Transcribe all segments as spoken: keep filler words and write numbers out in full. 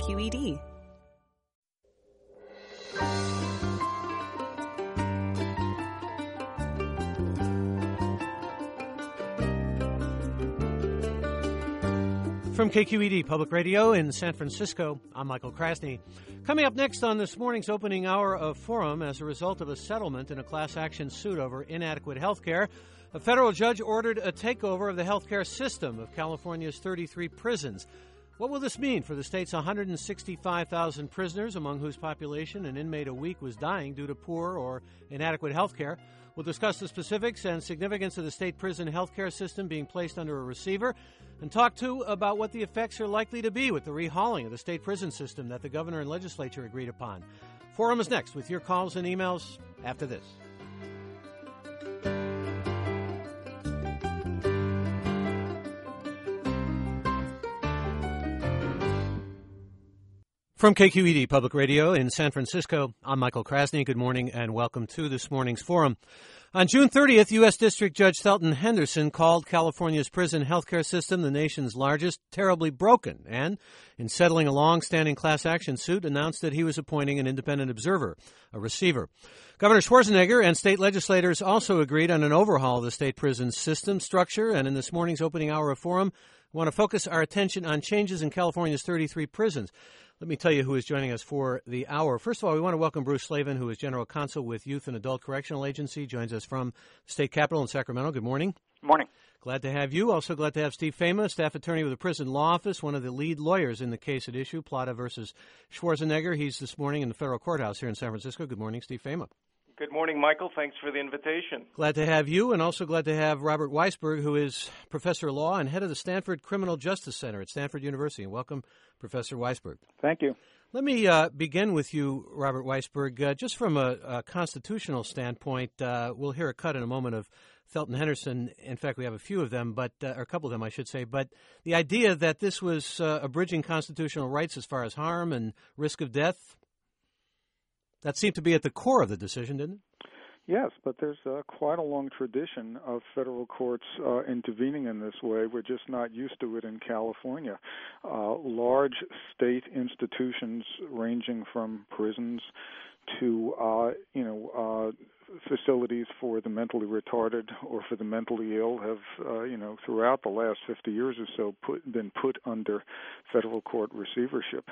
Q E D. From K Q E D Public Radio in San Francisco, I'm Michael Krasny. Coming up next on this morning's opening hour of Forum, as a result of a settlement in a class action suit over inadequate health care, a federal judge ordered a takeover of the health care system of California's thirty-three prisons. What will this mean for the state's one hundred sixty-five thousand prisoners, among whose population an inmate a week was dying due to poor or inadequate health care? We'll discuss the specifics and significance of the state prison health care system being placed under a receiver, and talk, too, about what the effects are likely to be with the rehauling of the state prison system that the governor and legislature agreed upon. Forum is next with your calls and emails after this. From K Q E D Public Radio in San Francisco, I'm Michael Krasny. Good morning and welcome to this morning's Forum. On June thirtieth, U S. District Judge Thelton Henderson called California's prison healthcare system, the nation's largest, terribly broken, and, in settling a long-standing class action suit, announced that he was appointing an independent observer, a receiver. Governor Schwarzenegger and state legislators also agreed on an overhaul of the state prison system structure, and in this morning's opening hour of Forum, we want to focus our attention on changes in California's thirty-three prisons. Let me tell you who is joining us for the hour. First of all, we want to welcome Bruce Slavin, who is General Counsel with Youth and Adult Correctional Agency, joins us from the state capitol in Sacramento. Good morning. Good morning. Glad to have you. Also glad to have Steve Fama, staff attorney with the Prison Law Office, one of the lead lawyers in the case at issue, Plata versus Schwarzenegger. He's this morning in the federal courthouse here in San Francisco. Good morning, Steve Fama. Good morning, Michael. Thanks for the invitation. Glad to have you, and also glad to have Robert Weisberg, who is professor of law and head of the Stanford Criminal Justice Center at Stanford University. And welcome, Professor Weisberg. Thank you. Let me uh, begin with you, Robert Weisberg. Uh, just from a, a constitutional standpoint, uh, we'll hear a cut in a moment of Thelton Henderson. In fact, we have a few of them, but uh, or a couple of them, I should say. But the idea that this was uh, abridging constitutional rights as far as harm and risk of death, that seemed to be at the core of the decision, didn't it? Yes, but there's uh, quite a long tradition of federal courts uh, intervening in this way. We're just not used to it in California. Uh, large state institutions ranging from prisons to, uh, you know, uh, facilities for the mentally retarded or for the mentally ill have, uh, you know, throughout the last fifty years or so put, been put under federal court receivership.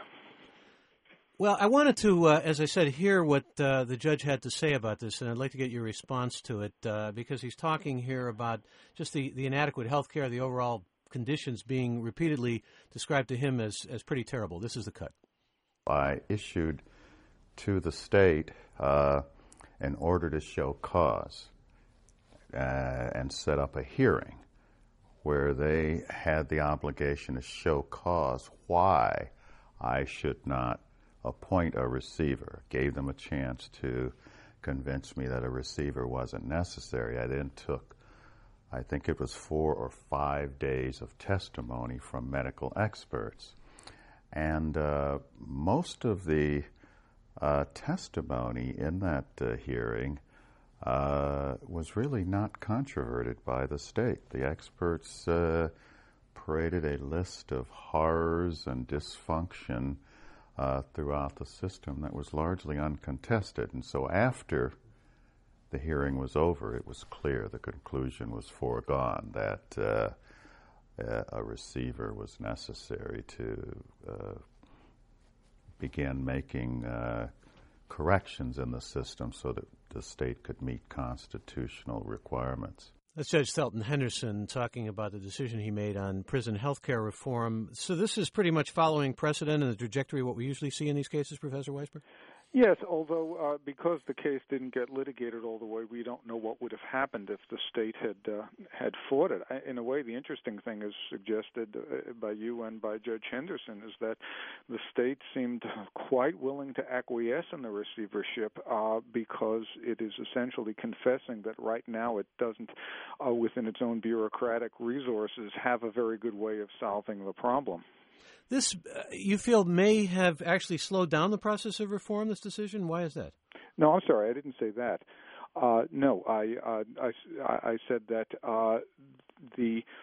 Well, I wanted to, uh, as I said, hear what uh, the judge had to say about this, and I'd like to get your response to it, uh, because he's talking here about just the, the inadequate health care, the overall conditions being repeatedly described to him as, as pretty terrible. This is the cut. I issued to the state uh, an order to show cause uh, and set up a hearing where they had the obligation to show cause why I should not appoint a receiver. Gave them a chance to convince me that a receiver wasn't necessary. I then took, I think it was four or five days of testimony from medical experts. And uh, most of the uh, testimony in that uh, hearing uh, was really not controverted by the state. The experts uh, paraded a list of horrors and dysfunction Uh, throughout the system that was largely uncontested. And so after the hearing was over, it was clear, the conclusion was foregone, that uh, a receiver was necessary to uh, begin making uh, corrections in the system so that the state could meet constitutional requirements. That's Judge Thelton Henderson talking about the decision he made on prison health care reform. So this is pretty much following precedent and the trajectory of what we usually see in these cases, Professor Weisberg? Yes, although uh, because the case didn't get litigated all the way, we don't know what would have happened if the state had uh, had fought it. I, in a way, the interesting thing is suggested uh, by you and by Judge Henderson is that the state seemed quite willing to acquiesce in the receivership uh, because it is essentially confessing that right now it doesn't, uh, within its own bureaucratic resources, have a very good way of solving the problem. This, uh, you feel, may have actually slowed down the process of reform, this decision? Why is that? No, I'm sorry. I didn't say that. Uh, no, I, uh, I, I said that uh, the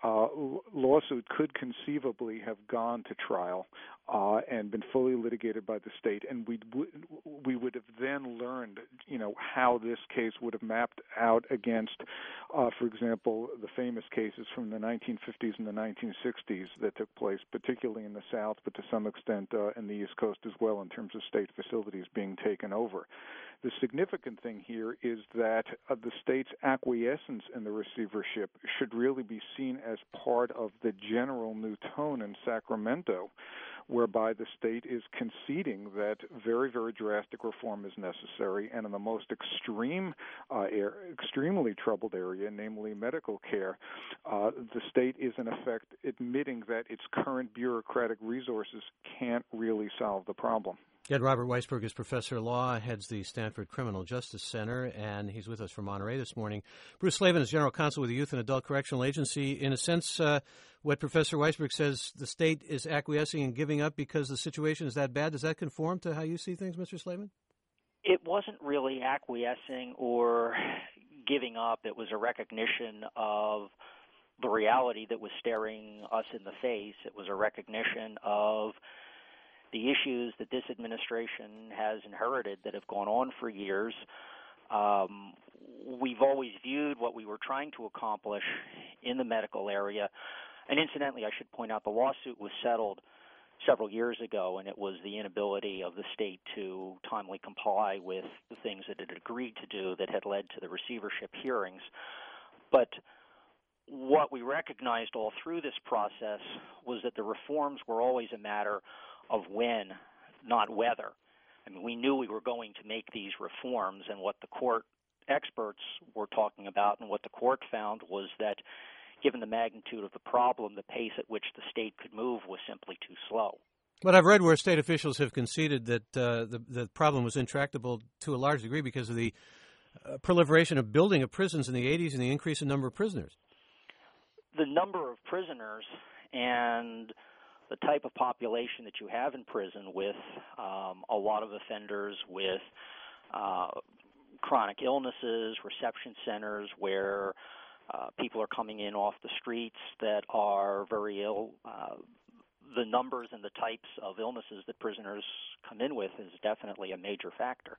uh, lawsuit could conceivably have gone to trial uh, and been fully litigated by the state, and we we would have then learned, you know, how this case would have mapped out against, uh, for example, the famous cases from the nineteen fifties and the nineteen sixties that took place, particularly in the South, but to some extent uh, in the East Coast as well, in terms of state facilities being taken over. The significant thing here is that uh, the state's acquiescence in the receivership should really be seen as part of the general new tone in Sacramento, whereby the state is conceding that very, very drastic reform is necessary, and in the most extreme, uh, air, extremely troubled area, namely medical care, uh, the state is in effect admitting that its current bureaucratic resources can't really solve the problem. Ed Robert Weisberg is professor of law, heads the Stanford Criminal Justice Center, and he's with us from Monterey this morning. Bruce Slavin is general counsel with the Youth and Adult Correctional Agency. In a sense, uh, what Professor Weisberg says, the state is acquiescing and giving up because the situation is that bad. Does that conform to how you see things, Mister Slavin? It wasn't really acquiescing or giving up. It was a recognition of the reality that was staring us in the face. It was a recognition of the issues that this administration has inherited that have gone on for years. Um, we've always viewed what we were trying to accomplish in the medical area. And incidentally, I should point out the lawsuit was settled several years ago, and it was the inability of the state to timely comply with the things that it had agreed to do that had led to the receivership hearings. But what we recognized all through this process was that the reforms were always a matter of when, not whether. I mean, we knew we were going to make these reforms, and what the court experts were talking about and what the court found was that given the magnitude of the problem, the pace at which the state could move was simply too slow. But I've read where state officials have conceded that uh, the, the problem was intractable to a large degree because of the uh, proliferation of building of prisons in the eighties and the increase in number of prisoners. The number of prisoners and the type of population that you have in prison with um, a lot of offenders with uh, chronic illnesses, reception centers where uh, people are coming in off the streets that are very ill. Uh, the numbers and the types of illnesses that prisoners come in with is definitely a major factor.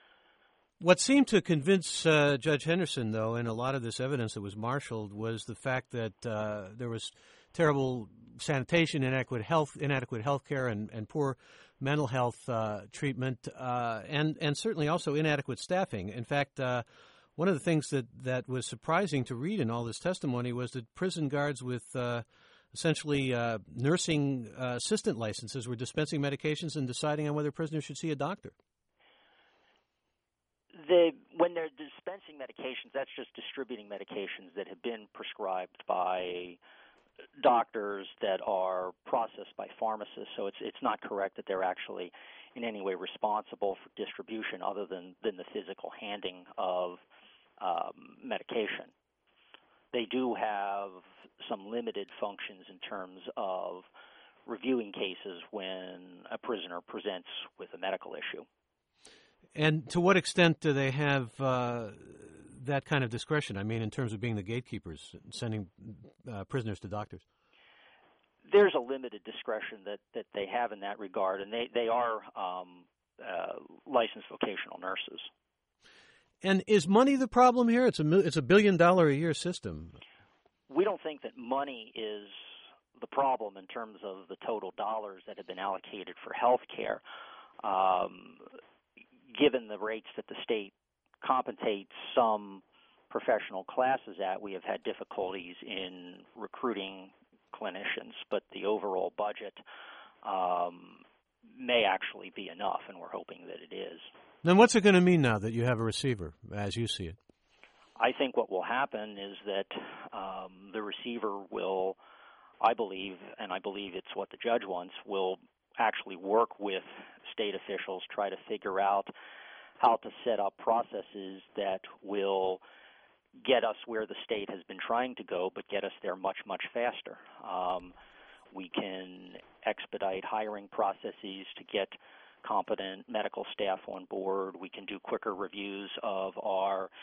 What seemed to convince uh, Judge Henderson, though, in a lot of this evidence that was marshaled was the fact that uh, there was terrible sanitation, inadequate health, inadequate health care, and, and poor mental health uh, treatment, uh, and, and certainly also inadequate staffing. In fact, uh, one of the things that, that was surprising to read in all this testimony was that prison guards with uh, essentially uh, nursing uh, assistant licenses were dispensing medications and deciding on whether prisoners should see a doctor. The, when they're dispensing medications, that's just distributing medications that have been prescribed by doctors that are processed by pharmacists. So it's it's not correct that they're actually in any way responsible for distribution other than, than the physical handing of um, medication. They do have some limited functions in terms of reviewing cases when a prisoner presents with a medical issue. And to what extent do they have uh, that kind of discretion? I mean, in terms of being the gatekeepers, sending uh, prisoners to doctors? There's a limited discretion that, that they have in that regard, and they, they are um, uh, licensed vocational nurses. And is money the problem here? It's a, it's a billion-dollar-a-year system. We don't think that money is the problem in terms of the total dollars that have been allocated for health care. Um, given the rates that the state compensates some professional classes at, we have had difficulties in recruiting clinicians, but the overall budget um, may actually be enough, and we're hoping that it is. Then what's it going to mean now that you have a receiver, as you see it? I think what will happen is that um, the receiver will, I believe, and I believe it's what the judge wants, will actually work with state officials, try to figure out how to set up processes that will get us where the state has been trying to go, but get us there much, much faster. Um, we can expedite hiring processes to get competent medical staff on board. We can do quicker reviews of our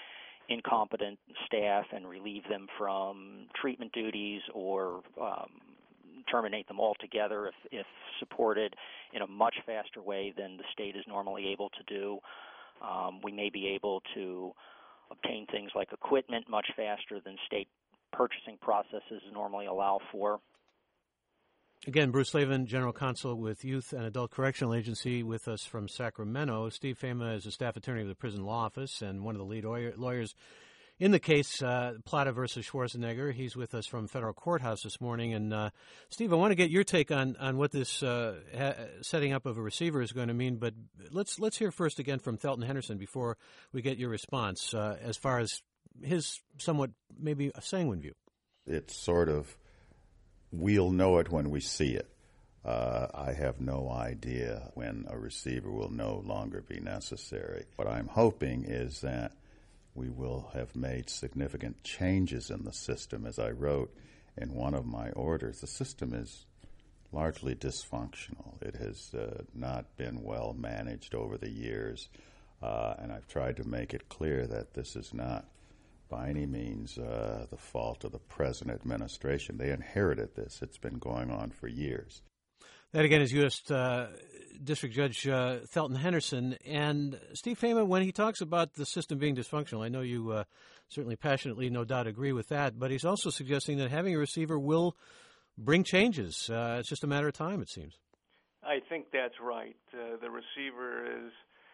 incompetent staff and relieve them from treatment duties or um, terminate them altogether if, if supported in a much faster way than the state is normally able to do. Um, we may be able to obtain things like equipment much faster than state purchasing processes normally allow for. Again, Bruce Lavin, General Counsel with Youth and Adult Correctional Agency, with us from Sacramento. Steve Fama is a staff attorney of the Prison Law Office and one of the lead lawyers in the case, uh, Plata versus Schwarzenegger. He's with us from federal courthouse this morning. And, uh, Steve, I want to get your take on, on what this uh, ha- setting up of a receiver is going to mean. But let's let's hear first again from Thelton Henderson before we get your response uh, as far as his somewhat maybe a sanguine view. It's sort of, we'll know it when we see it. Uh, I have no idea when a receiver will no longer be necessary. What I'm hoping is that we will have made significant changes in the system. As I wrote in one of my orders, the system is largely dysfunctional. It has uh, not been well managed over the years, uh, and I've tried to make it clear that this is not by any means uh, the fault of the present administration. They inherited this. It's been going on for years. That, again, is U S Uh, District Judge uh, Thelton Henderson. And Steve Fama, when he talks about the system being dysfunctional, I know you uh, certainly passionately, no doubt, agree with that, but he's also suggesting that having a receiver will bring changes. Uh, it's just a matter of time, it seems. I think that's right. Uh, the receiver is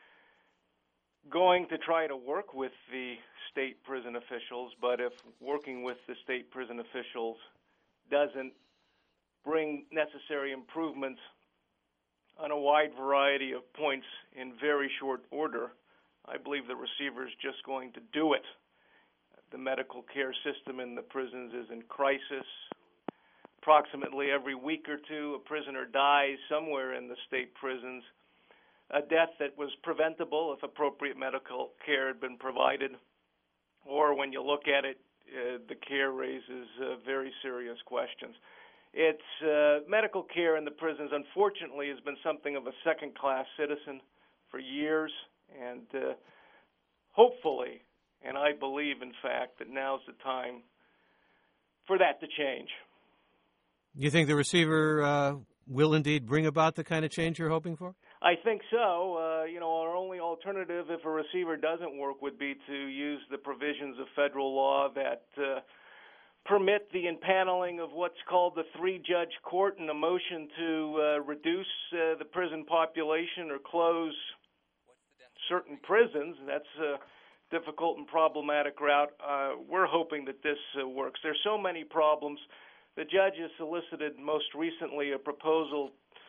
going to try to work with the state prison officials, but if working with the state prison officials doesn't bring necessary improvements on a wide variety of points in very short order, I believe the receiver is just going to do it. The medical care system in the prisons is in crisis. Approximately every week or two, a prisoner dies somewhere in the state prisons, a death that was preventable if appropriate medical care had been provided, or when you look at it, uh, the care raises uh, very serious questions. It's uh, medical care in the prisons, unfortunately, has been something of a second-class citizen for years, and uh, hopefully, and I believe, in fact, that now's the time for that to change. You think the receiver uh, will indeed bring about the kind of change you're hoping for? I think so. Uh, you know, our only alternative if a receiver doesn't work would be to use the provisions of federal law that uh, permit the impaneling of what's called the three-judge court in a motion to uh, reduce uh, the prison population or close certain prisons. That's a difficult and problematic route. Uh, we're hoping that this uh, works. There's so many problems. The judge has solicited most recently a proposal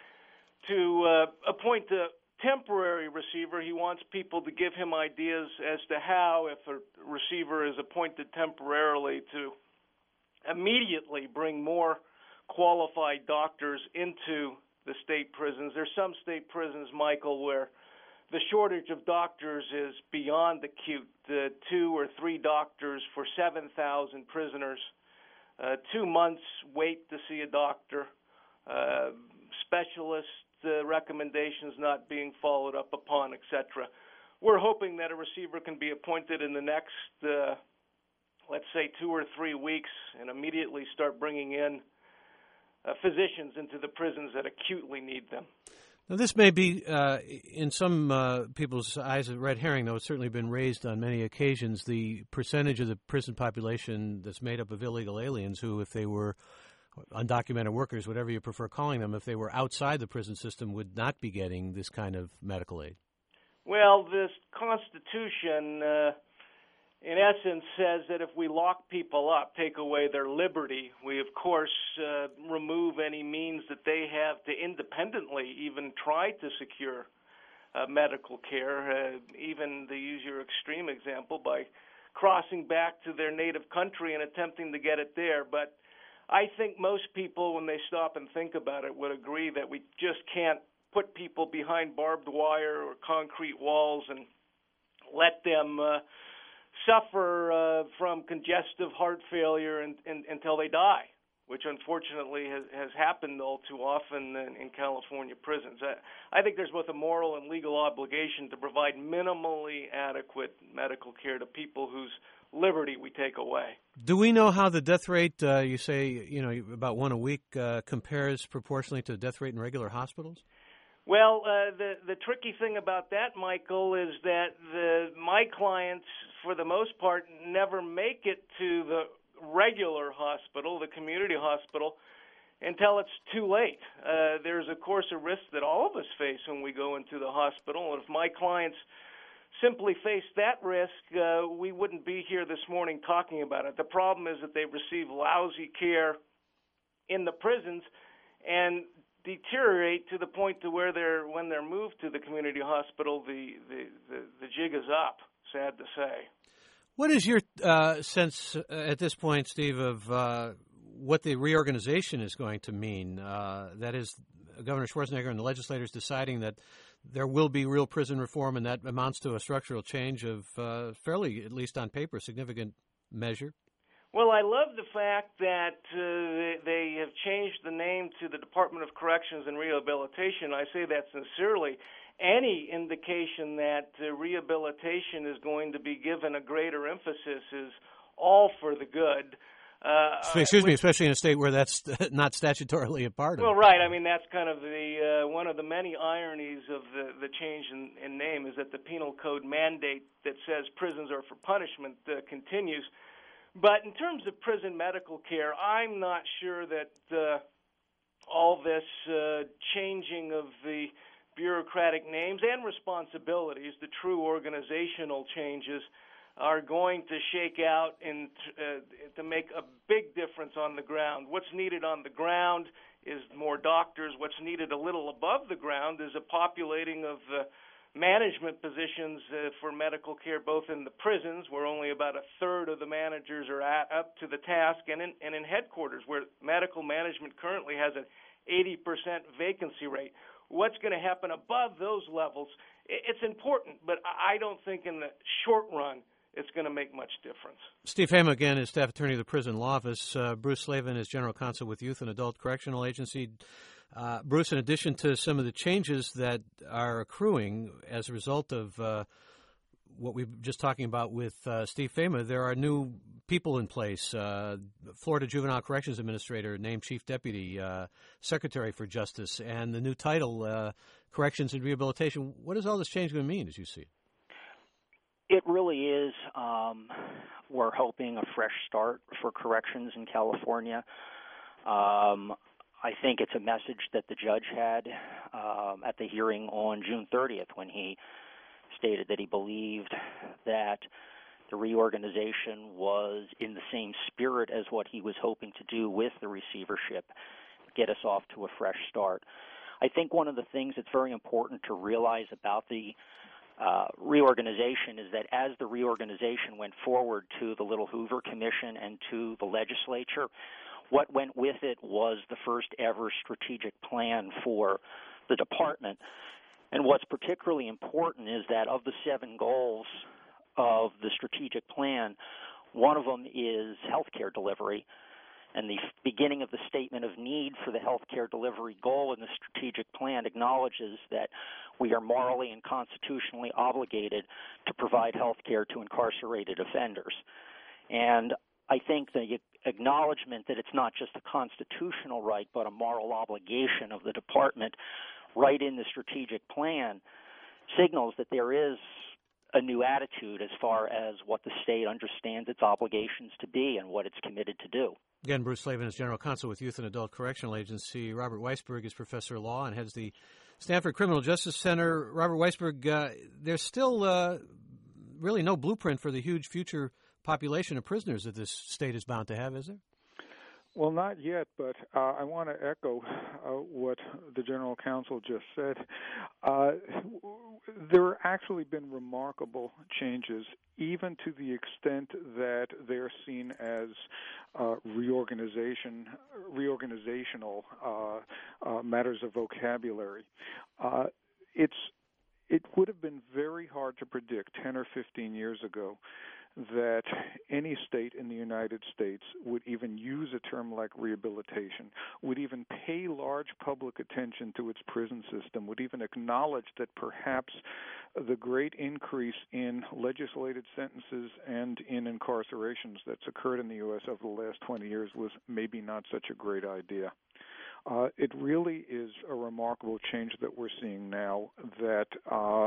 to uh, appoint a temporary receiver. He wants people to give him ideas as to how, if a receiver is appointed temporarily, to immediately bring more qualified doctors into the state prisons. There's some state prisons, Michael, where the shortage of doctors is beyond acute. Uh, two or three doctors for seven thousand prisoners. Uh, two months wait to see a doctor. Uh, specialist uh, recommendations not being followed up upon, et cetera. We're hoping that a receiver can be appointed in the next uh, let's say two or three weeks, and immediately start bringing in uh, physicians into the prisons that acutely need them. Now, this may be, uh, in some uh, people's eyes, a red herring, though it's certainly been raised on many occasions, the percentage of the prison population that's made up of illegal aliens who, if they were undocumented workers, whatever you prefer calling them, if they were outside the prison system, would not be getting this kind of medical aid. Well, this Constitution Uh, in essence, says that if we lock people up, take away their liberty, we, of course, uh, remove any means that they have to independently even try to secure uh, medical care, uh, even, to use your extreme example, by crossing back to their native country and attempting to get it there. But I think most people, when they stop and think about it, would agree that we just can't put people behind barbed wire or concrete walls and let them uh, suffer uh, from congestive heart failure and, and, until they die which unfortunately has, has happened all too often in, in California prisons. I, I think there's both a moral and legal obligation to provide minimally adequate medical care to people whose liberty we take away. Do we know how the death rate, uh, you say, you know, about one a week, uh, compares proportionally to the death rate in regular hospitals? Well, uh, the the tricky thing about that, Michael, is that the my clients, for the most part, never make it to the regular hospital, the community hospital, until it's too late. Uh, there's, of course, a risk that all of us face when we go into the hospital, and if my clients simply face that risk, uh, we wouldn't be here this morning talking about it. The problem is that they receive lousy care in the prisons and deteriorate to the point to where they're when they're moved to the community hospital, the the, the, the jig is up, sad to say. What is your uh, sense at this point, Steve, of uh, what the reorganization is going to mean? Uh, that is, Governor Schwarzenegger and the legislators deciding that there will be real prison reform, and that amounts to a structural change of uh, fairly, at least on paper, significant measure? Well, I love the fact that uh, they have changed the name to the Department of Corrections and Rehabilitation. I say that sincerely. Any indication that uh, rehabilitation is going to be given a greater emphasis is all for the good. Uh, Excuse me, especially in a state where that's not statutorily a part of it. Well, right. I mean, that's kind of the uh, one of the many ironies of the, the change in, in name is that the penal code mandate that says prisons are for punishment uh, continues. But in terms of prison medical care, I'm not sure that uh, all this uh, changing of the bureaucratic names and responsibilities, the true organizational changes, are going to shake out and uh, to make a big difference on the ground. What's needed on the ground is more doctors. What's needed a little above the ground is a populating of uh, management positions uh, for medical care, both in the prisons, where only about a third of the managers are at, up to the task, and in, and in headquarters, where medical management currently has an eighty percent vacancy rate. What's going to happen above those levels? It's important, but I don't think in the short run it's going to make much difference. Steve Hama, again, is staff attorney of the Prison Law Office. Uh, Bruce Slavin is general counsel with Youth and Adult Correctional Agency. Uh, Bruce, in addition to some of the changes that are accruing as a result of uh, what we were just talking about with uh, Steve Fama, there are new people in place. Uh, Florida Juvenile Corrections Administrator named Chief Deputy, uh, Secretary for Justice, and the new title, uh, Corrections and Rehabilitation. What is all this change going to mean as you see it? It really is. Um, we're hoping a fresh start for corrections in California. Um, I think it's a message that the judge had um, at the hearing on June thirtieth when he stated that he believed that the reorganization was in the same spirit as what he was hoping to do with the receivership, get us off to a fresh start. I think one of the things that's very important to realize about the Uh, reorganization is that as the reorganization went forward to the Little Hoover Commission and to the legislature, what went with it was the first ever strategic plan for the department. And what's particularly important is that of the seven goals of the strategic plan, one of them is healthcare delivery. And the beginning of the statement of need for the healthcare delivery goal in the strategic plan acknowledges that we are morally and constitutionally obligated to provide healthcare to incarcerated offenders. And I think the acknowledgement that it's not just a constitutional right but a moral obligation of the department right in the strategic plan signals that there is a new attitude as far as what the state understands its obligations to be and what it's committed to do. Again, Bruce Slavin is general counsel with Youth and Adult Correctional Agency. Robert Weisberg is professor of law and heads the Stanford Criminal Justice Center. Robert Weisberg, uh, there's still uh, really no blueprint for the huge future population of prisoners that this state is bound to have, is there? Well, not yet, but uh, I want to echo uh, what the General Counsel just said. Uh, there have actually been remarkable changes, even to the extent that they're seen as uh, reorganization, reorganizational uh, uh, matters of vocabulary. Uh, it's it would have been very hard to predict ten or fifteen years ago that any state in the United States would even use a term like rehabilitation, would even pay large public attention to its prison system, would even acknowledge that perhaps the great increase in legislated sentences and in incarcerations that's occurred in the U S over the last twenty years was maybe not such a great idea. Uh, it really is a remarkable change that we're seeing now, that uh,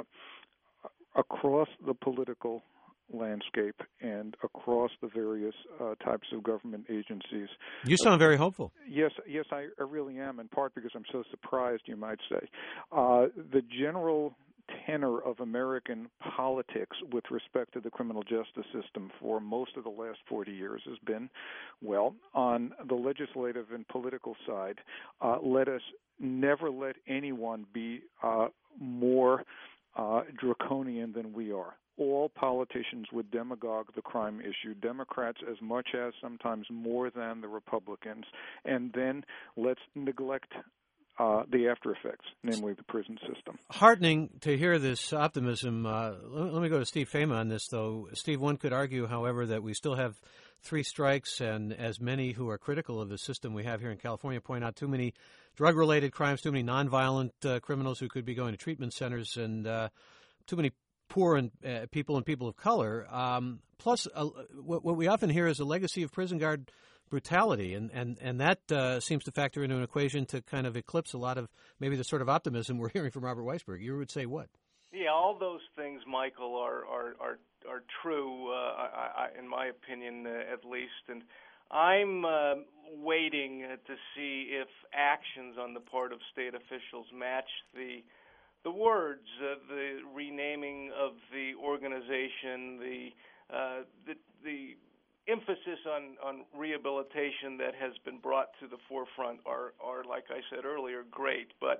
across the political landscape and across the various uh, types of government agencies. You sound very hopeful. Yes, yes, I, I really am, in part because I'm so surprised, you might say. Uh, the general tenor of American politics with respect to the criminal justice system for most of the last forty years has been, well, on the legislative and political side, uh, let us never let anyone be uh, more uh, draconian than we are. All politicians would demagogue the crime issue, Democrats as much as, sometimes more than, the Republicans, and then let's neglect Uh, the after effects, namely the prison system. Heartening to hear this optimism. Uh, let, let me go to Steve Fama on this, though. Steve, one could argue, however, that we still have three strikes, and as many who are critical of the system we have here in California point out, too many drug-related crimes, too many nonviolent uh, criminals who could be going to treatment centers, and uh, too many poor and uh, people and people of color. Um, plus, uh, what, what we often hear is a legacy of prison guard brutality, and, and, and that uh, seems to factor into an equation to kind of eclipse a lot of maybe the sort of optimism we're hearing from Robert Weisberg. You would say what? Yeah, all those things, Michael, are are are, are true, uh, I, I, in my opinion, uh, at least. And I'm uh, waiting uh, to see if actions on the part of state officials match the the words, uh, the renaming of the organization, the uh, the the emphasis on, on rehabilitation that has been brought to the forefront are, are, like I said earlier, great. But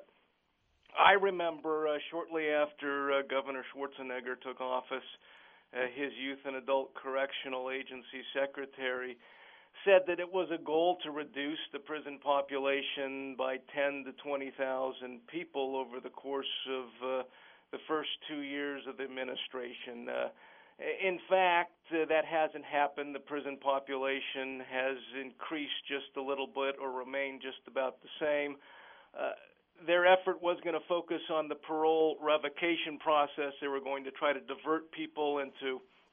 I remember uh, shortly after uh, Governor Schwarzenegger took office, uh, his Youth and Adult Correctional Agency secretary said that it was a goal to reduce the prison population by ten to twenty thousand people over the course of uh, the first two years of the administration. Uh, In fact, uh, that hasn't happened. The prison population has increased just a little bit or remained just about the same. Uh, their effort was going to focus on the parole revocation process. They were going to try to divert people into,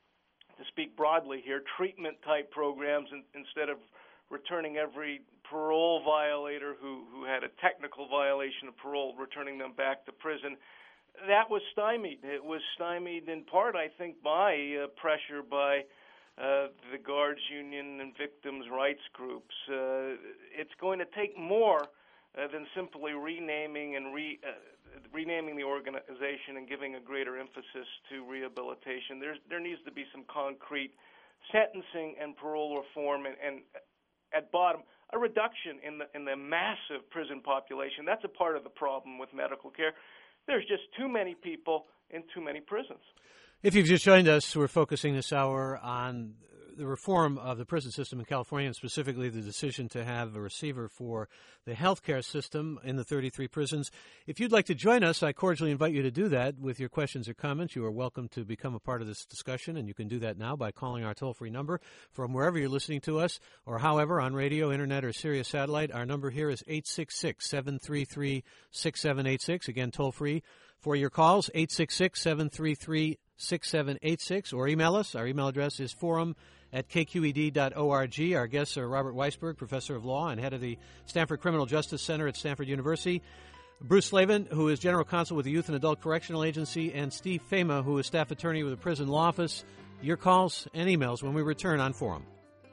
to speak broadly here, treatment-type programs in, instead of returning every parole violator who, who had a technical violation of parole, returning them back to prison. That was stymied. It was stymied in part, I think, by uh, pressure by uh, the guards union and victims' rights groups. Uh, it's going to take more uh, than simply renaming and re, uh, renaming the organization and giving a greater emphasis to rehabilitation. There's, there needs to be some concrete sentencing and parole reform, and, and at bottom, a reduction in the in the massive prison population. That's a part of the problem with medical care. There's just too many people in too many prisons. If you've just joined us, we're focusing this hour on the reform of the prison system in California, and specifically the decision to have a receiver for the healthcare system in the thirty-three prisons. If you'd like to join us, I cordially invite you to do that with your questions or comments. You are welcome to become a part of this discussion, and you can do that now by calling our toll-free number from wherever you're listening to us, or however, on radio, internet, or Sirius Satellite. Our number here is eight six six, seven three three, six seven eight six. Again, toll-free for your calls, eight six six, seven three three, six seven eight six, or email us. Our email address is forum at k q e d dot org. Our guests are Robert Weisberg, professor of law and head of the Stanford Criminal Justice Center at Stanford University, Bruce Slavin, who is general counsel with the Youth and Adult Correctional Agency, and Steve Fama, who is staff attorney with the Prison Law Office. Your calls and emails when we return on Forum.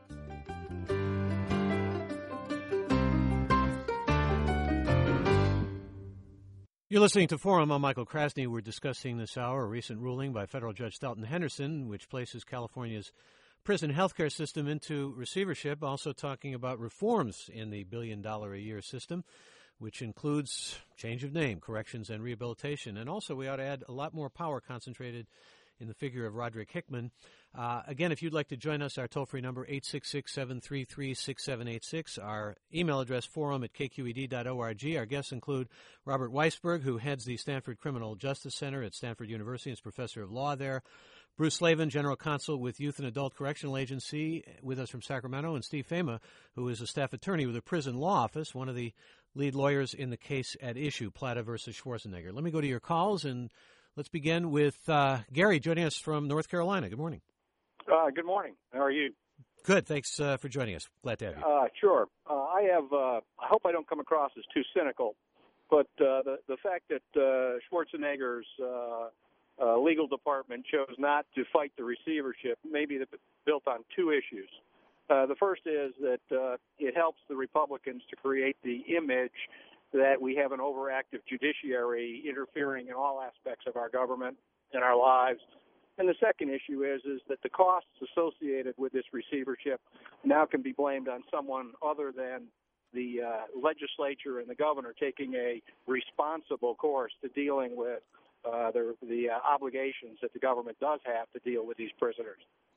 You're listening to Forum. I'm Michael Krasny. We're discussing this hour a recent ruling by federal judge Stelton Henderson, which places California's prison healthcare system into receivership, also talking about reforms in the billion-dollar-a-year system, which includes change of name, corrections, and rehabilitation. And also we ought to add a lot more power concentrated in the figure of Roderick Hickman. Uh, again, if you'd like to join us, our toll-free number, eight six six, seven three three, six seven eight six. Our email address, forum at k q e d dot org. Our guests include Robert Weisberg, who heads the Stanford Criminal Justice Center at Stanford University and is professor of law there, Bruce Slavin, General Counsel with Youth and Adult Correctional Agency, with us from Sacramento, and Steve Fema, who is a staff attorney with the Prison Law Office, one of the lead lawyers in the case at issue, Plata versus Schwarzenegger. Let me go to your calls, and let's begin with uh, Gary joining us from North Carolina. Good morning. Uh, good morning. How are you? Good. Thanks uh, for joining us. Glad to have you. Uh, sure. Uh, I have. Uh, I hope I don't come across as too cynical, but uh, the the fact that uh, Schwarzenegger's uh, uh, legal department chose not to fight the receivership may be built on two issues. Uh, the first is that uh, it helps the Republicans to create the image that we have an overactive judiciary interfering in all aspects of our government and our lives. And the second issue is is that the costs associated with this receivership now can be blamed on someone other than the uh, legislature and the governor taking a responsible course to dealing with uh, the, the uh, obligations that the government does have to deal with these prisoners.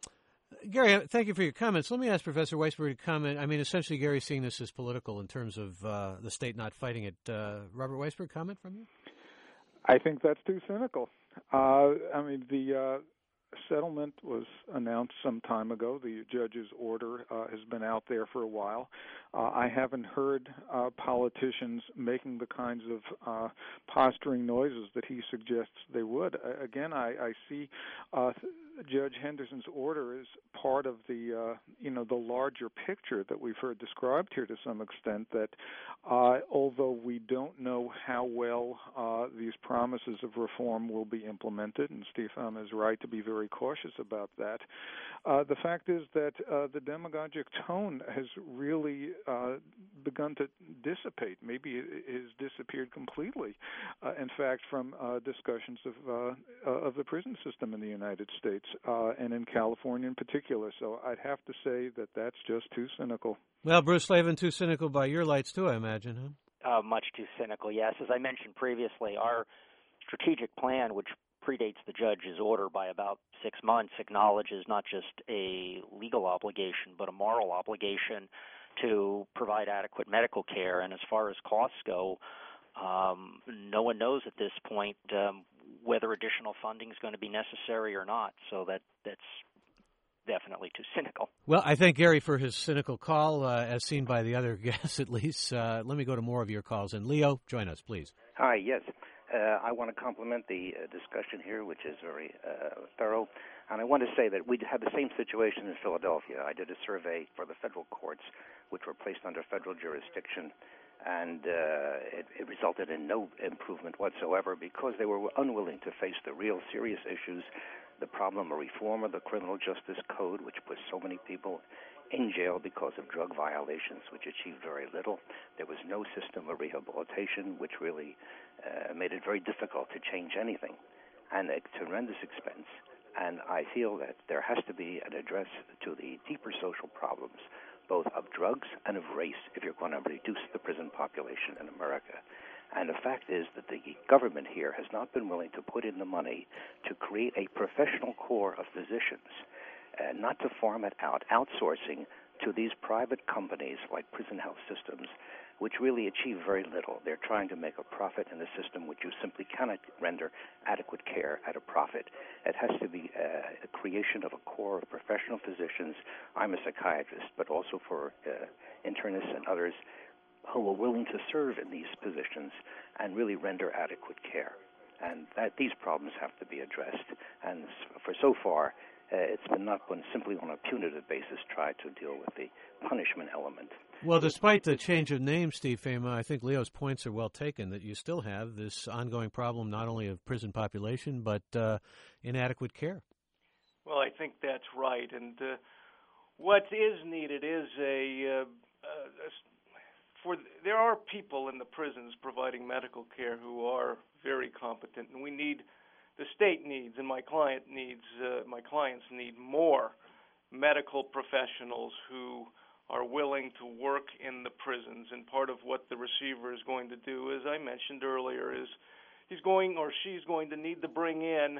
Gary, thank you for your comments. Let me ask Professor Weisberg to comment. I mean, essentially, Gary's seeing this as political in terms of uh, the state not fighting it. Uh, Robert Weisberg, comment from you? I think that's too cynical. Uh, I mean, the uh, settlement was announced some time ago. The judge's order uh, has been out there for a while. Uh, I haven't heard uh, politicians making the kinds of uh, posturing noises that he suggests they would. Uh, again, I, I see uh, Judge Henderson's order as part of the, uh, you know, the larger picture that we've heard described here to some extent, that uh, although we don't know how well uh, these promises of reform will be implemented, and Stephen is right to be very cautious about that, uh, the fact is that uh, the demagogic tone has really uh, begun to dissipate. Maybe it has disappeared completely, uh, in fact, from uh, discussions of, uh, of the prison system in the United States. Uh, and in California in particular. So I'd have to say that that's just too cynical. Well, Bruce Slavin, too cynical by your lights, too, I imagine, huh? Uh, much too cynical, yes. As I mentioned previously, our strategic plan, which predates the judge's order by about six months, acknowledges not just a legal obligation, but a moral obligation to provide adequate medical care. And as far as costs go, Um, no one knows at this point um, whether additional funding is going to be necessary or not. So that that's definitely too cynical. Well, I thank Gary for his cynical call, uh, as seen by the other guests at least. Uh, let me go to more of your calls. And Leo, join us, please. Hi, yes. Uh, I want to compliment the uh, discussion here, which is very uh, thorough. And I want to say that we had the same situation in Philadelphia. I did a survey for the federal courts, which were placed under federal jurisdiction. And uh, it, it resulted in no improvement whatsoever because they were unwilling to face the real serious issues, the problem of reform of the criminal justice code, which puts so many people in jail because of drug violations, which achieved very little. There was no system of rehabilitation, which really uh, made it very difficult to change anything, and a tremendous expense. And I feel that there has to be an address to the deeper social problems, both of drugs and of race, if you're going to reduce the prison population in America. And the fact is that the government here has not been willing to put in the money to create a professional corps of physicians, uh, not to farm it out, outsourcing to these private companies like prison health systems, which really achieve very little. They're trying to make a profit in a system which you simply cannot render adequate care at a profit. It has to be uh, the creation of a corps of professional physicians. I'm a psychiatrist, but also for uh, internists and others who are willing to serve in these positions and really render adequate care. And that these problems have to be addressed. And for so far, uh, it's been not been simply on a punitive basis tried to deal with the punishment element. Well, despite the change of name, Steve Fema, I think Leo's points are well taken, that you still have this ongoing problem not only of prison population, but uh, inadequate care. Well, I think that's right. And uh, what is needed is a, uh, a for there are people in the prisons providing medical care who are very competent, and we need, the state needs, and my client needs, uh, my clients need more medical professionals who are willing to work in the prisons. And part of what the receiver is going to do, as I mentioned earlier, is he's going or she's going to need to bring in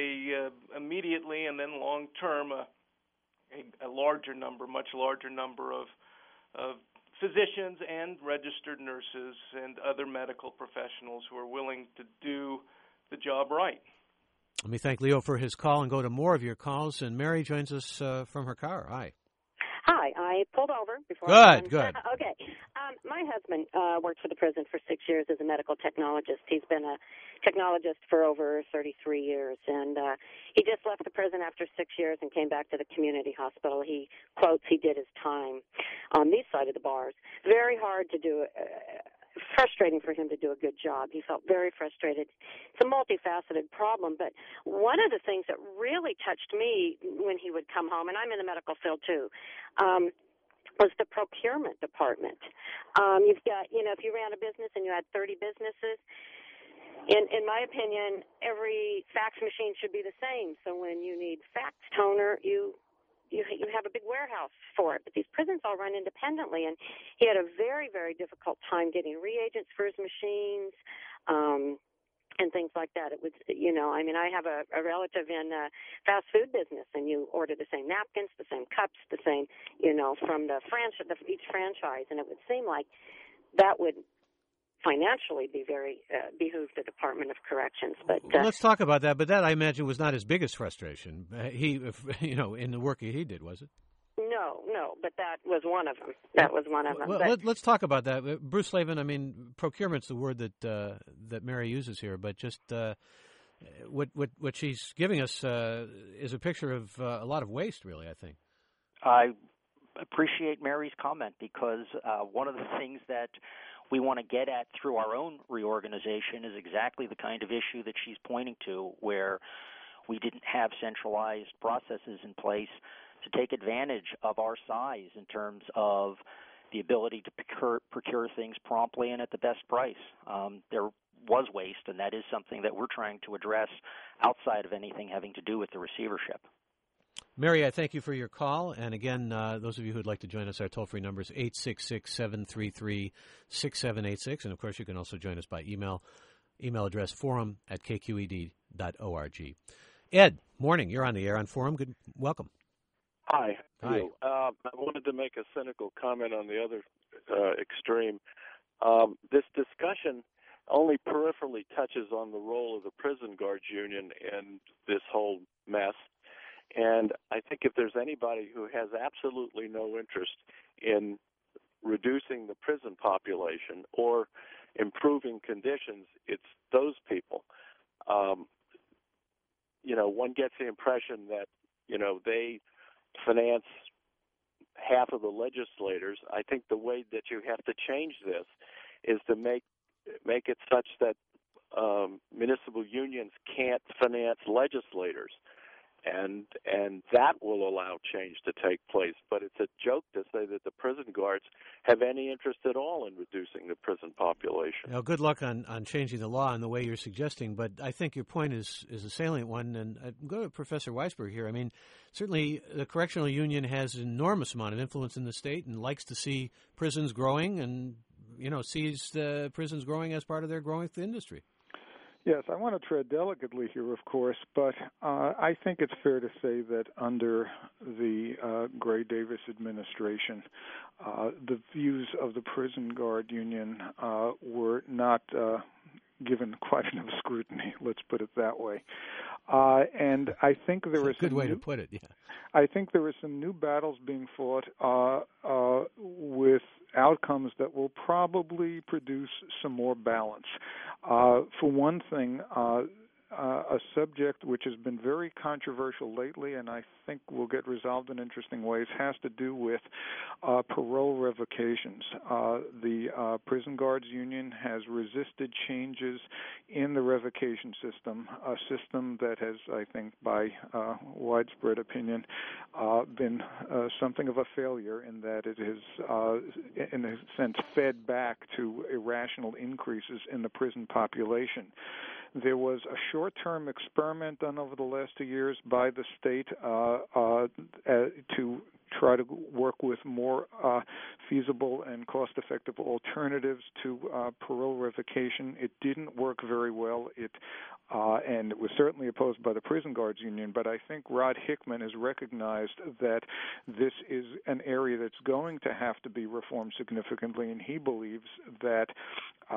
a uh, immediately and then long term a, a, a larger number, much larger number of of physicians and registered nurses and other medical professionals who are willing to do the job right. Let me thank Leo for his call and go to more of your calls. And Mary joins us uh, from her car. Hi. Hi, I pulled over before. Good, I good. Okay. Um, my husband uh, worked for the prison for six years as a medical technologist. He's been a technologist for over thirty-three years, and uh, he just left the prison after six years and came back to the community hospital. He quotes he did his time on these side of the bars. Very hard to do. Uh, frustrating for him to do a good job. He felt very frustrated. It's a multifaceted problem, but one of the things that really touched me when he would come home, and I'm in the medical field too, um, was the procurement department. Um, you've got, you know, if you ran a business and you had thirty businesses, in, in my opinion, every fax machine should be the same. So when you need fax toner, you You, you have a big warehouse for it, but these prisons all run independently, and he had a very, very difficult time getting reagents for his machines um, and things like that. It was, you know, I mean, I have a, a relative in a fast food business, and you order the same napkins, the same cups, the same, you know, from the franchise, each franchise, and it would seem like that would financially be very uh, behoove the Department of Corrections. But uh, well, let's talk about that. But that, I imagine, was not his biggest frustration. Uh, he, you know, in the work he did, was it? No, no, but that was one of them. That was one of them. Well, but, let, let's talk about that. Bruce Slavin, I mean, procurement's the word that uh, that Mary uses here, but just uh, what what what she's giving us uh, is a picture of uh, a lot of waste, really, I think. I appreciate Mary's comment because uh, one of the things that we want to get at through our own reorganization is exactly the kind of issue that she's pointing to, where we didn't have centralized processes in place to take advantage of our size in terms of the ability to procure, procure things promptly and at the best price. Um, there was waste, and that is something that we're trying to address outside of anything having to do with the receivership. Mary, I thank you for your call. And again, uh, those of you who would like to join us, our toll-free number is eight six six, seven three three, six seven eight six. And, of course, you can also join us by email. Email address forum at k q e d dot org. Ed, morning. You're on the air on Forum. Good, welcome. Hi. Hi. Um, I wanted to make a cynical comment on the other uh, extreme. Um, this discussion only peripherally touches on the role of the prison guards union in this whole mess. And I think if there's anybody who has absolutely no interest in reducing the prison population or improving conditions, it's those people. Um, you know, one gets the impression that, you know, they finance half of the legislators. I think the way that you have to change this is to make make it such that um, municipal unions can't finance legislators. And and that will allow change to take place. But it's a joke to say that the prison guards have any interest at all in reducing the prison population. Now, good luck on, on changing the law in the way you're suggesting, but I think your point is, is a salient one. And I'd go to Professor Weisberg here. I mean, certainly the correctional union has an enormous amount of influence in the state and likes to see prisons growing and, you know, sees the prisons growing as part of their growing industry. Yes, I want to tread delicately here, of course, but uh, I think it's fair to say that under the uh, Gray Davis administration, uh, the views of the prison guard union uh, were not uh, given quite enough scrutiny, let's put it that way. Uh, and I think there That's is a good some way new, to put it, yeah. I think there are some new battles being fought uh, uh, with outcomes that will probably produce some more balance. Uh, for one thing, uh, uh, a subject which has been very controversial lately and I think will get resolved in interesting ways has to do with uh, parole revocations. Uh, the uh, Prison Guards Union has resisted changes in the revocation system, a system that has, I think, by uh, widespread opinion, uh, been uh, something of a failure in that it has, uh, in a sense, fed back to irrational increases in the prison population. There was a short-term experiment done over the last two years by the state uh, uh, uh, to try to work with more uh, feasible and cost-effective alternatives to uh, parole revocation. It didn't work very well. It uh, and it was certainly opposed by the Prison Guards Union, but I think Rod Hickman has recognized that this is an area that's going to have to be reformed significantly, and he believes that uh,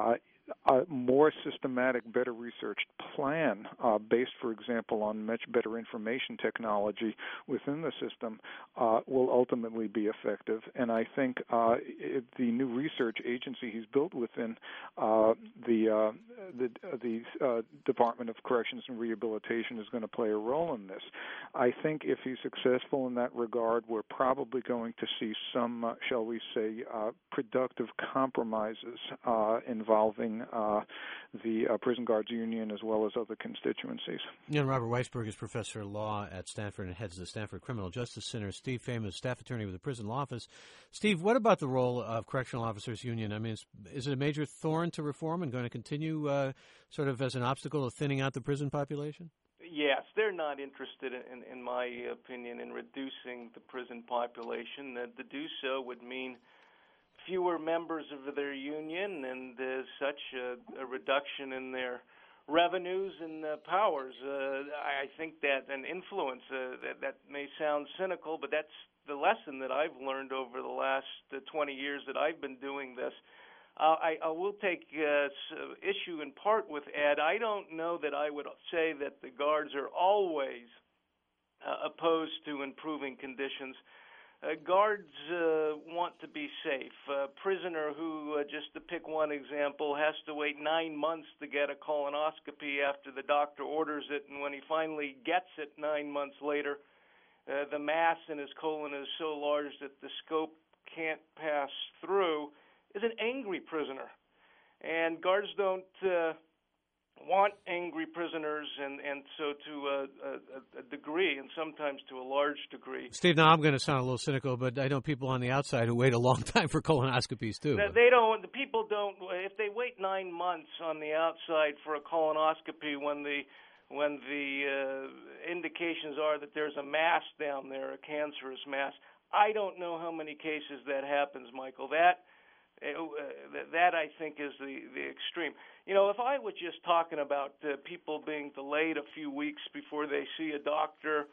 a more systematic, better researched plan uh, based, for example, on much better information technology within the system uh, will ultimately be effective. And I think uh, it, the new research agency he's built within uh, the uh, the, the uh, Department of Corrections and Rehabilitation is going to play a role in this. I think if he's successful in that regard, we're probably going to see some, uh, shall we say, uh, productive compromises uh, involving uh, the uh, Prison Guards Union as well as other constituencies. You know, Robert Weisberg is professor of law at Stanford and heads the Stanford Criminal Justice Center. Steve Fame is staff attorney with the Prison Law Office. Steve, what about the role of Correctional Officers Union? I mean, is, is it a major thorn to reform and going to continue uh, sort of as an obstacle of thinning out the prison population? Yes, they're not interested, in, in my opinion, in reducing the prison population. Uh, to do so would mean fewer members of their union and uh, such a, a reduction in their revenues and uh, powers. Uh, I think that an influence, uh, that, that may sound cynical, but that's the lesson that I've learned over the last uh, twenty years that I've been doing this. Uh, I, I will take uh, issue in part with Ed. I don't know that I would say that the guards are always uh, opposed to improving conditions. Uh, guards uh, want to be safe. A prisoner who, uh, just to pick one example, has to wait nine months to get a colonoscopy after the doctor orders it, and when he finally gets it nine months later, uh, the mass in his colon is so large that the scope can't pass through, is an angry prisoner. And guards don't uh, want angry prisoners, and, and so to a, a, a degree, and sometimes to a large degree. Steve, now I'm going to sound a little cynical, but I know people on the outside who wait a long time for colonoscopies, too. They, they don't, the people don't, if they wait nine months on the outside for a colonoscopy when the when the uh, indications are that there's a mass down there, a cancerous mass, I don't know how many cases that happens, Michael. That Uh, that, I think, is the, the extreme. You know, if I was just talking about uh, people being delayed a few weeks before they see a doctor,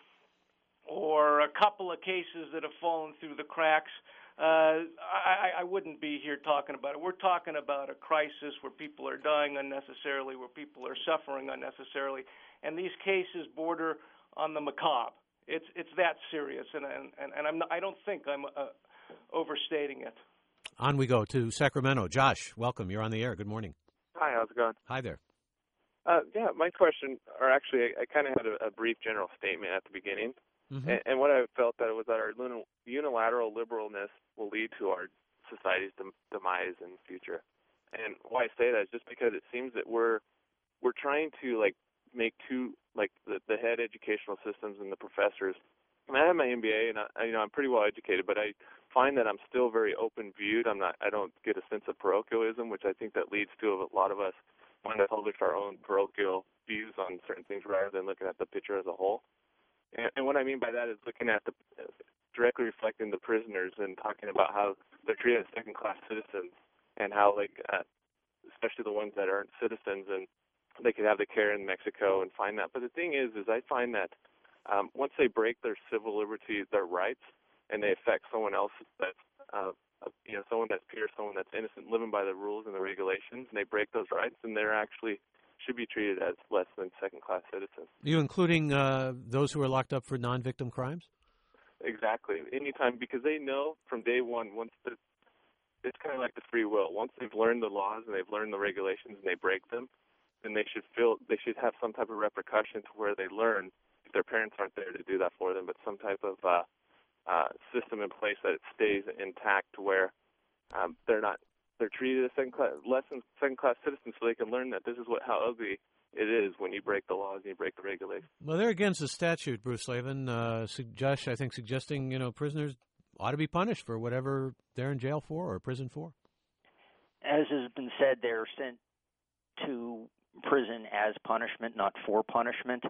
or a couple of cases that have fallen through the cracks, uh, I, I wouldn't be here talking about it. We're talking about a crisis where people are dying unnecessarily, where people are suffering unnecessarily, and these cases border on the macabre. It's it's that serious, and and, and I'm not, I don't think I'm uh, overstating it. On we go to Sacramento. Josh, welcome. You're on the air. Good morning. Hi, how's it going? Hi there. Uh, yeah, my question, or actually, I, I kind of had a, a brief general statement at the beginning, mm-hmm. and, and what I felt that was that our unilateral liberalness will lead to our society's dem- demise in the future. And why I say that is just because it seems that we're we're trying to like make two like the, the head educational systems and the professors. I mean, I have my M B A, and I, you know I'm pretty well educated, but I find that I'm still very open viewed. I'm not. I don't get a sense of parochialism, which I think that leads to a lot of us wanting to publish our own parochial views on certain things rather than looking at the picture as a whole. And, and what I mean by that is looking at the directly reflecting the prisoners and talking about how they're treated as second-class citizens, and how, like, uh, especially the ones that aren't citizens, and they could have the care in Mexico and find that. But the thing is, is I find that um, once they break their civil liberties, their rights, and they affect someone else that's, uh, you know, someone that's pure, someone that's innocent, living by the rules and the regulations, and they break those rights, and they're actually should be treated as less than second-class citizens. Are you including uh, those who are locked up for non-victim crimes? Exactly. Anytime, because they know from day one, once the, it's kind of like the free will. Once they've learned the laws and they've learned the regulations and they break them, then they should feel they should have some type of repercussion to where they learn if their parents aren't there to do that for them, but some type of uh, Uh, system in place that it stays intact to where um, they're not they're treated as second class, less than second class citizens, so they can learn that this is what how ugly it is when you break the laws and you break the regulations. Well, they're against the statute, Bruce Slavin. Uh, Josh, I think, suggesting you know prisoners ought to be punished for whatever they're in jail for or prison for. As has been said, they're sent to prison as punishment, not for punishment.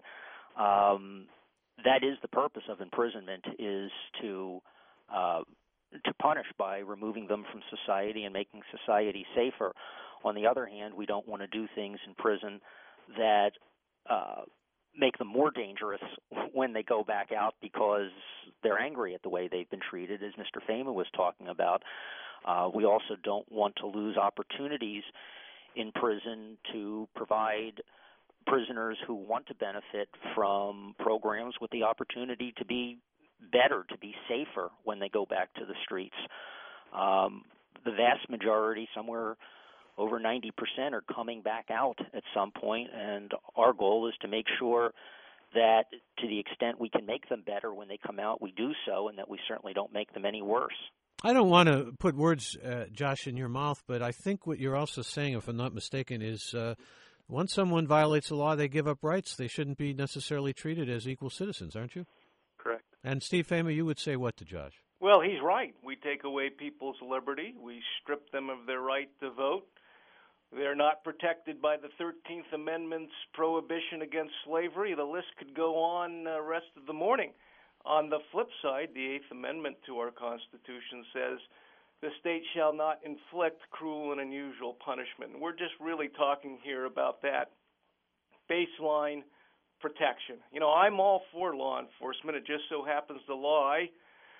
Um, That is the purpose of imprisonment, is to uh, to punish by removing them from society and making society safer. On the other hand, we don't want to do things in prison that uh, make them more dangerous when they go back out because they're angry at the way they've been treated, as Mister Fama was talking about. Uh, we also don't want to lose opportunities in prison to provide prisoners who want to benefit from programs with the opportunity to be better, to be safer when they go back to the streets. Um, the vast majority, somewhere over ninety percent, are coming back out at some point, and our goal is to make sure that to the extent we can make them better when they come out, we do so, and that we certainly don't make them any worse. I don't want to put words, uh, Josh, in your mouth, but I think what you're also saying, if I'm not mistaken, is uh, once someone violates the law, they give up rights. They shouldn't be necessarily treated as equal citizens, aren't you? Correct. And Steve Fama, you would say what to Josh? Well, he's right. We take away people's liberty. We strip them of their right to vote. They're not protected by the thirteenth Amendment's prohibition against slavery. The list could go on the rest of the morning. On the flip side, the eighth Amendment to our Constitution says the state shall not inflict cruel and unusual punishment. And we're just really talking here about that baseline protection. You know, I'm all for law enforcement. It just so happens the law I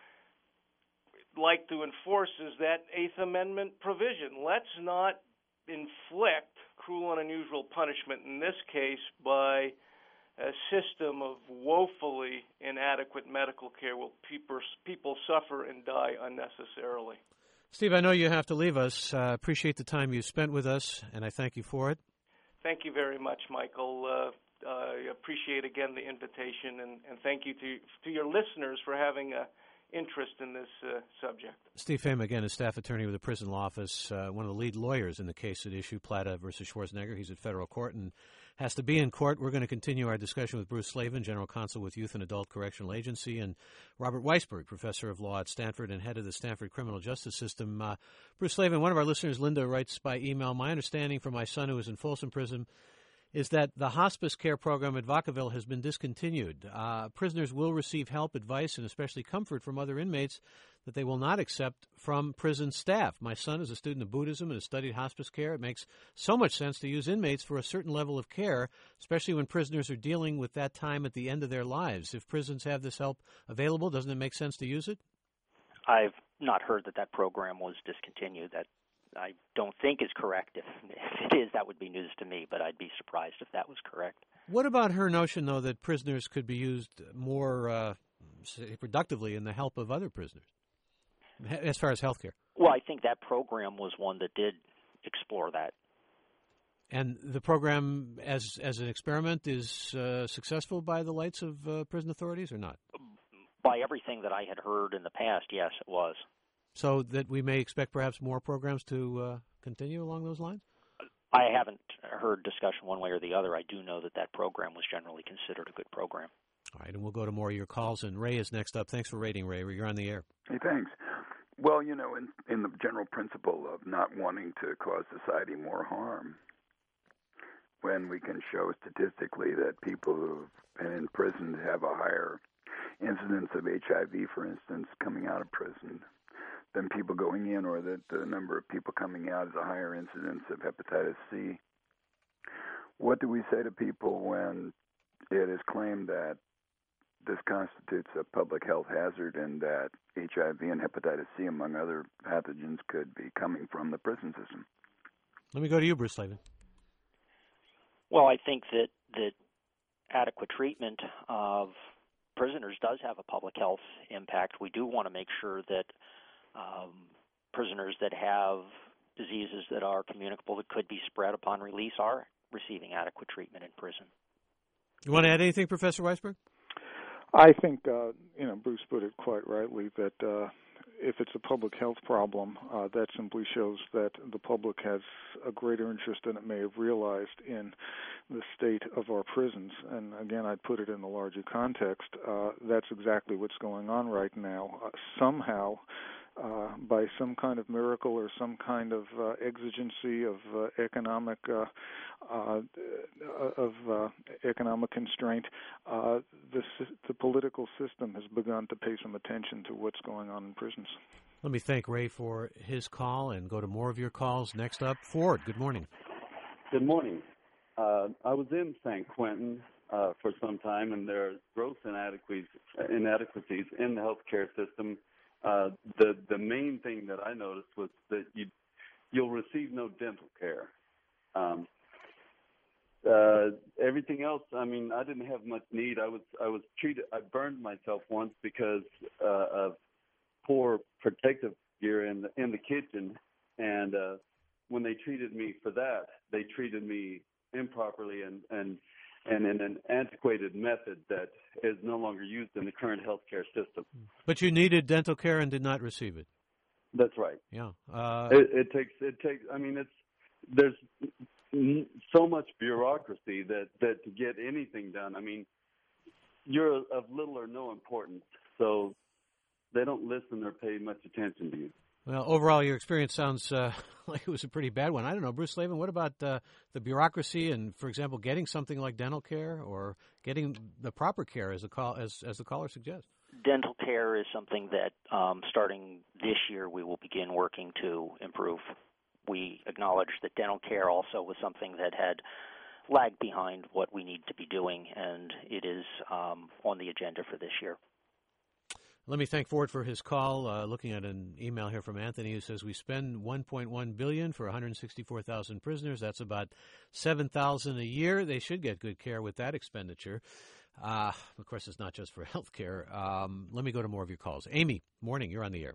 like to enforce is that eighth Amendment provision. Let's not inflict cruel and unusual punishment, in this case by a system of woefully inadequate medical care where people, people suffer and die unnecessarily. Steve, I know you have to leave us. Uh, appreciate the time you spent with us, and I thank you for it. Thank you very much, Michael. Uh, I appreciate again the invitation, and, and thank you to to your listeners for having a interest in this uh, subject. Steve Fama, again, is staff attorney with the prison law office, uh, one of the lead lawyers in the case at issue, Plata versus Schwarzenegger. He's at federal court and has to be in court. We're going to continue our discussion with Bruce Slavin, general counsel with Youth and Adult Correctional Agency, and Robert Weisberg, professor of law at Stanford and head of the Stanford Criminal Justice System. Uh, Bruce Slavin, one of our listeners, Linda, writes by email, my understanding from my son who is in Folsom Prison is that the hospice care program at Vacaville has been discontinued. Uh, prisoners will receive help, advice, and especially comfort from other inmates that they will not accept from prison staff. My son is a student of Buddhism and has studied hospice care. It makes so much sense to use inmates for a certain level of care, especially when prisoners are dealing with that time at the end of their lives. If prisons have this help available, doesn't it make sense to use it? I've not heard that that program was discontinued. That I don't think is correct. If, if it is, that would be news to me, but I'd be surprised if that was correct. What about her notion, though, that prisoners could be used more uh, productively in the help of other prisoners, as far as health care? Well, I think that program was one that did explore that. And the program, as as an experiment, is uh, successful by the lights of uh, prison authorities or not? By everything that I had heard in the past, yes, it was. So that we may expect perhaps more programs to uh, continue along those lines? I haven't heard discussion one way or the other. I do know that that program was generally considered a good program. All right, and we'll go to more of your calls. And Ray is next up. Thanks for rating, Ray. You're on the air. Hey, thanks. Well, you know, in, in the general principle of not wanting to cause society more harm, when we can show statistically that people who've been in prison have a higher incidence of H I V, for instance, coming out of prison than people going in, or that the number of people coming out is a higher incidence of hepatitis C. What do we say to people when it is claimed that this constitutes a public health hazard and that H I V and hepatitis C, among other pathogens, could be coming from the prison system? Let me go to you, Bruce Slavin. Well, I think that, that adequate treatment of prisoners does have a public health impact. We do want to make sure that Um, prisoners that have diseases that are communicable that could be spread upon release are receiving adequate treatment in prison. You want to add anything, Professor Weisberg? I think, uh, you know, Bruce put it quite rightly that uh, if it's a public health problem, uh, that simply shows that the public has a greater interest than it may have realized in the state of our prisons. And again, I'd put it in the larger context. Uh, that's exactly what's going on right now. Uh, somehow, Uh, by some kind of miracle or some kind of uh, exigency of uh, economic uh, uh, of uh, economic constraint, uh, the the political system has begun to pay some attention to what's going on in prisons. Let me thank Ray for his call and go to more of your calls. Next up, Ford. Good morning. Good morning. Uh, I was in San Quentin uh, for some time, and there are gross inadequacies, inadequacies in the healthcare system. Uh, the the main thing that I noticed was that you you'll receive no dental care, Um, uh, everything else, I mean, I didn't have much need. I was I was treated. I burned myself once because uh, of poor protective gear in the in the kitchen, and uh, when they treated me for that, they treated me improperly and and and in an antiquated method that is no longer used in the current healthcare system. But you needed dental care and did not receive it. That's right. Yeah. Uh, it, it takes it takes. I mean, it's there's so much bureaucracy that that to get anything done. I mean, you're of little or no importance, so they don't listen or pay much attention to you. Well, overall, your experience sounds uh, like it was a pretty bad one. I don't know, Bruce Slavin, what about uh, the bureaucracy and, for example, getting something like dental care or getting the proper care, as the call as as the caller suggests? Dental care is something that, um, starting this year, we will begin working to improve. We acknowledge that dental care also was something that had lagged behind what we need to be doing, and it is um, on the agenda for this year. Let me thank Ford for his call. Uh, looking at an email here from Anthony who says we spend one point one billion dollars for one hundred sixty-four thousand prisoners. That's about seven thousand dollars a year. They should get good care with that expenditure. Uh, of course, it's not just for health care. Um, let me go to more of your calls. Amy, morning. You're on the air.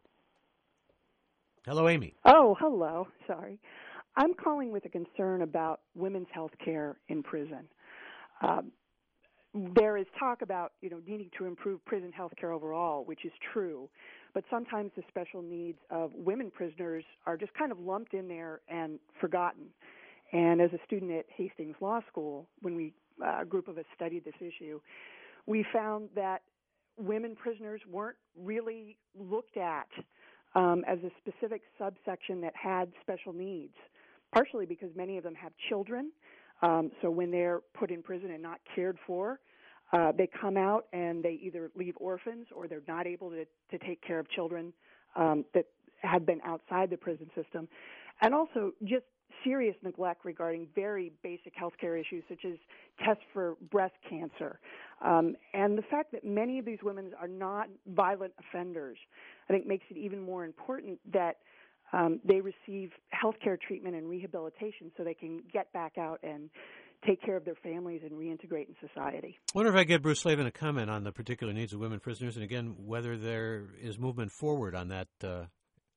Hello, Amy. Oh, hello. Sorry. I'm calling with a concern about women's health care in prison. Um, There is talk about, you know, needing to improve prison health care overall, which is true, but sometimes the special needs of women prisoners are just kind of lumped in there and forgotten. And as a student at Hastings Law School, when we, uh, a group of us studied this issue, we found that women prisoners weren't really looked at um, as a specific subsection that had special needs, partially because many of them have children. Um, so when they're put in prison and not cared for, uh, they come out and they either leave orphans or they're not able to, to take care of children um, that have been outside the prison system. And also just serious neglect regarding very basic health care issues such as tests for breast cancer. Um, and the fact that many of these women are not violent offenders, I think makes it even more important that Um, they receive health care treatment and rehabilitation so they can get back out and take care of their families and reintegrate in society. I wonder if I get Bruce Slavin a comment on the particular needs of women prisoners, and again, whether there is movement forward on that. Uh...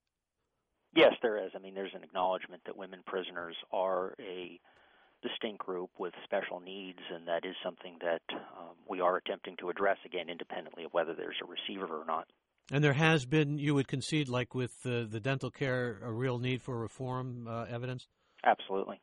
Yes, there is. I mean, there's an acknowledgement that women prisoners are a distinct group with special needs, and that is something that um, we are attempting to address, again, independently of whether there's a receiver or not. And there has been, you would concede, like with uh, the dental care, a real need for reform uh, evidence? Absolutely.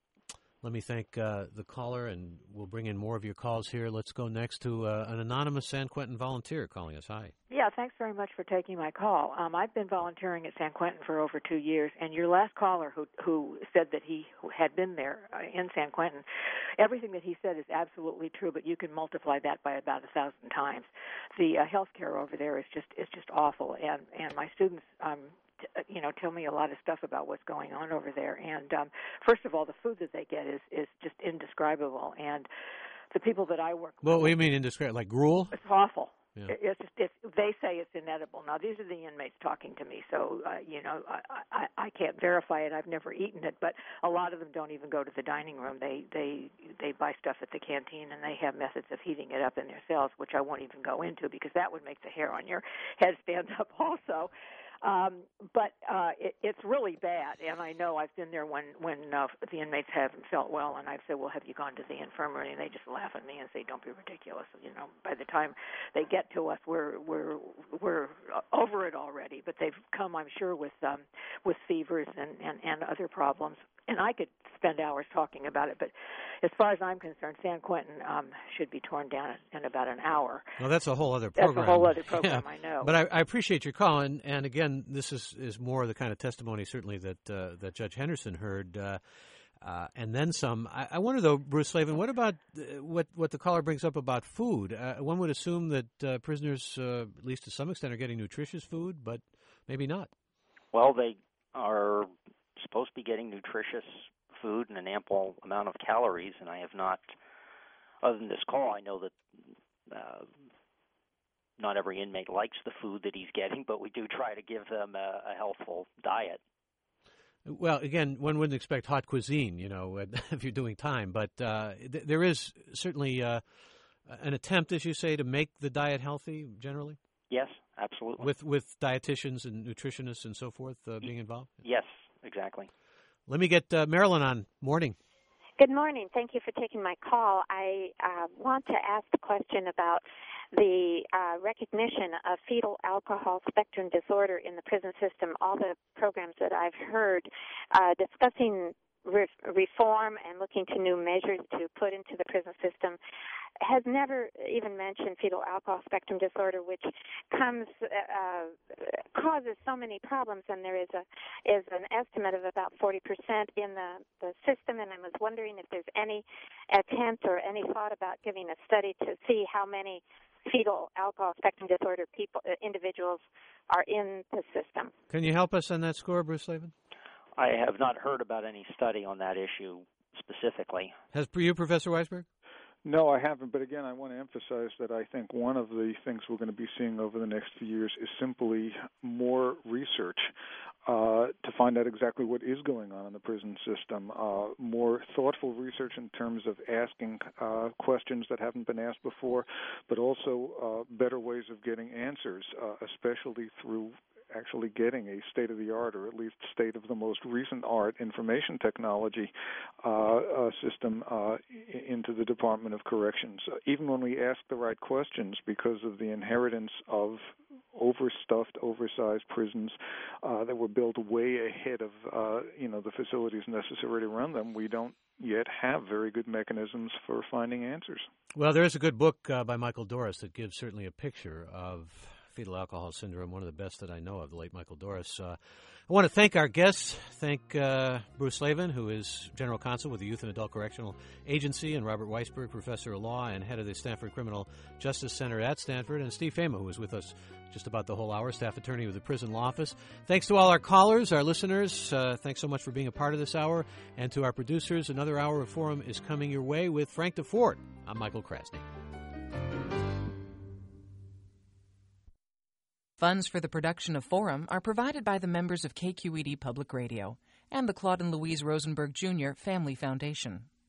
Let me thank uh, the caller, and we'll bring in more of your calls here. Let's go next to uh, an anonymous San Quentin volunteer calling us. Hi. Yeah, thanks very much for taking my call. Um, I've been volunteering at San Quentin for over two years, and your last caller who who said that he had been there uh, in San Quentin, everything that he said is absolutely true, but you can multiply that by about a thousand times. The uh, health care over there is just is just awful, and, and my students um, you know, tell me a lot of stuff about what's going on over there. And um, first of all, the food that they get is, is just indescribable. And the people that I work with... Well, what do you mean indescribable? Like gruel? It's awful. Yeah. It's just, it's, they say it's inedible. Now, these are the inmates talking to me, so, uh, you know, I, I, I can't verify it. I've never eaten it, but a lot of them don't even go to the dining room. They, they, they buy stuff at the canteen, and they have methods of heating it up in their cells, which I won't even go into because that would make the hair on your head stand up also. Um, but uh, it, it's really bad, and I know I've been there when when uh, the inmates haven't felt well, and I've said, well, have you gone to the infirmary? And they just laugh at me and say, don't be ridiculous. You know, by the time they get to us, we're we're we're over it already. But they've come, I'm sure, with um, with fevers and, and, and other problems. And I could spend hours talking about it, but as far as I'm concerned, San Quentin um, should be torn down in about an hour. Well, that's a whole other program. That's a whole other program, yeah. I know. But I, I appreciate your call, and, and again, this is, is more the kind of testimony, certainly, that uh, that Judge Henderson heard, uh, uh, and then some. I, I wonder, though, Bruce Slavin, what about uh, what, what the caller brings up about food? Uh, one would assume that uh, prisoners, uh, at least to some extent, are getting nutritious food, but maybe not. Well, they are supposed to be getting nutritious food and an ample amount of calories, and I have not, other than this call, I know that uh, not every inmate likes the food that he's getting, but we do try to give them a, a healthful diet. Well, again, one wouldn't expect hot cuisine, you know, if you're doing time, but uh, th- there is certainly uh, an attempt, as you say, to make the diet healthy generally? Yes, absolutely. With with dietitians and nutritionists and so forth uh, being involved? Yes, exactly. Let me get uh, Marilyn on. Morning. Good morning. Thank you for taking my call. I uh, want to ask the question about the uh, recognition of fetal alcohol spectrum disorder in the prison system. All the programs that I've heard uh, discussing re- reform and looking to new measures to put into the prison system has never even mentioned fetal alcohol spectrum disorder, which comes uh, causes so many problems, and there is a is an estimate of about forty percent in the, the system. And I was wondering if there's any attempt or any thought about giving a study to see how many fetal alcohol spectrum disorder people uh, individuals are in the system. Can you help us on that score, Bruce Slavin? I have not heard about any study on that issue specifically. Has you, Professor Weisberg? No, I haven't. But again, I want to emphasize that I think one of the things we're going to be seeing over the next few years is simply more research uh, to find out exactly what is going on in the prison system, uh, more thoughtful research in terms of asking uh, questions that haven't been asked before, but also uh, better ways of getting answers, uh, especially through actually getting a state-of-the-art, or at least state-of-the-most-recent-art information technology uh, uh, system uh, into the Department of Corrections. Uh, even when we ask the right questions, because of the inheritance of overstuffed, oversized prisons uh, that were built way ahead of uh, you know the facilities necessary to run them, we don't yet have very good mechanisms for finding answers. Well, there is a good book uh, by Michael Doris that gives certainly a picture of fetal alcohol syndrome, one of the best that I know of, the late Michael Doris. Uh, I want to thank our guests. Thank uh, Bruce Slavin, who is General Counsel with the Youth and Adult Correctional Agency, and Robert Weisberg, Professor of Law and Head of the Stanford Criminal Justice Center at Stanford, and Steve Fama, who was with us just about the whole hour, Staff Attorney with the Prison Law Office. Thanks to all our callers, our listeners. Uh, thanks so much for being a part of this hour. And to our producers, another hour of Forum is coming your way with Frank DeFord. I'm Michael Krasny. Funds for the production of Forum are provided by the members of K Q E D Public Radio and the Claude and Louise Rosenberg Junior Family Foundation.